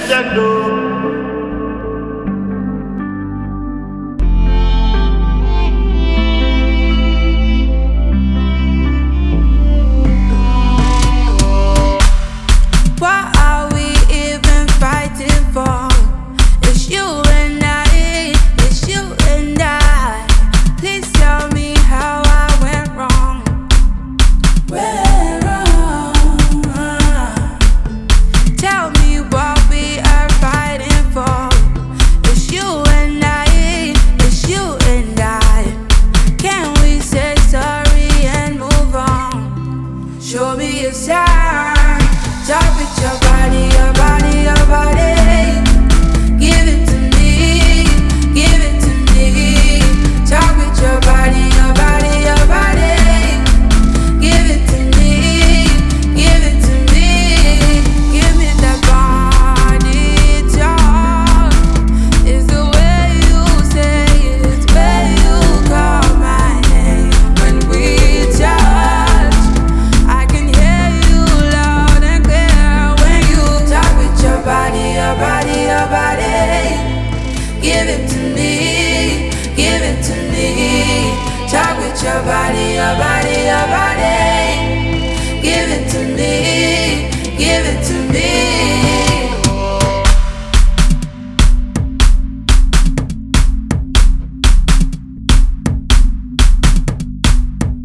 legend, oh. What are we even fighting for? It's you and I, it's you and I. Please tell me how I went wrong. Went wrong. Tell me what we are fighting for. It's you and I, it's you and I. Can we say sorry and move on? Show me a sign. Talk with your body, your body, your body. Give it to me, give it to me. Talk with your body, your body, your body. Give it to me, give it to me. Give me that body talk. It's the way you say it, it's the way you call my name. When we touch, I can hear you loud and clear. When you talk with your body, your body, your body. Give it to